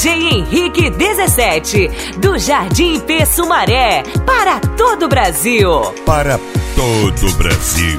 DJ Henrique 17, do Jardim P Sumaré, para todo o Brasil. Para todo o Brasil.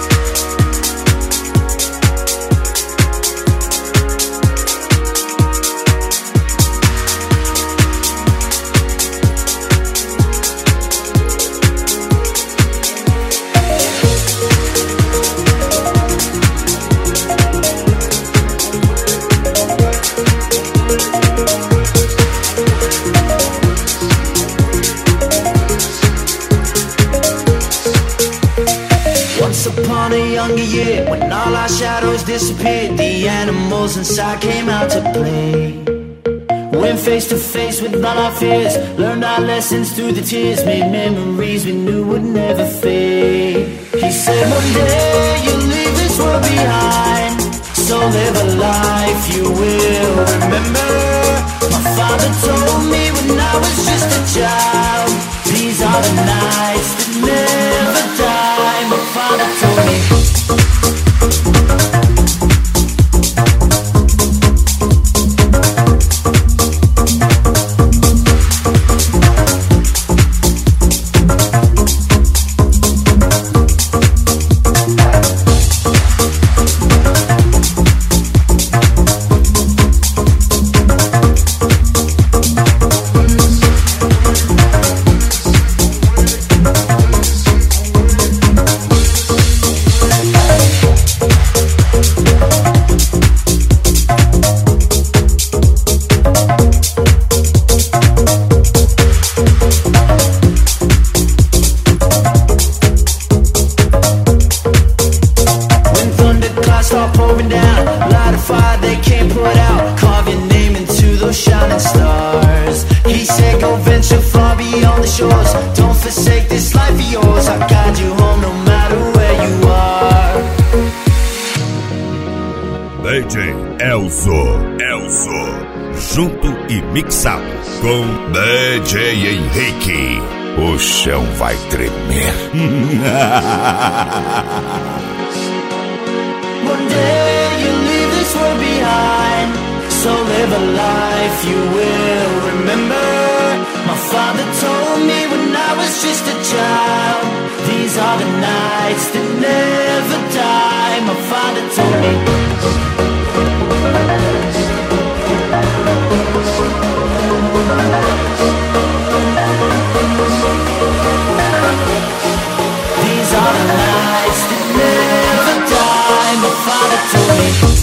Upon a younger year, when all our shadows disappeared, the animals inside came out to play. Went face to face with all our fears, learned our lessons through the tears, made memories we knew would never fade. He said one day you'll leave this world behind, so live a life you will remember. My father told me when I was just a child, these are the nights that never die. My father told me. DJ Elzo, junto e mixado com DJ Henrique. O chão vai tremer. One day you leave this world behind, so live a life you will remember. My father told me when I was just a child, these are the nights that never die. My father told me. These are the nights that never die. My father told me.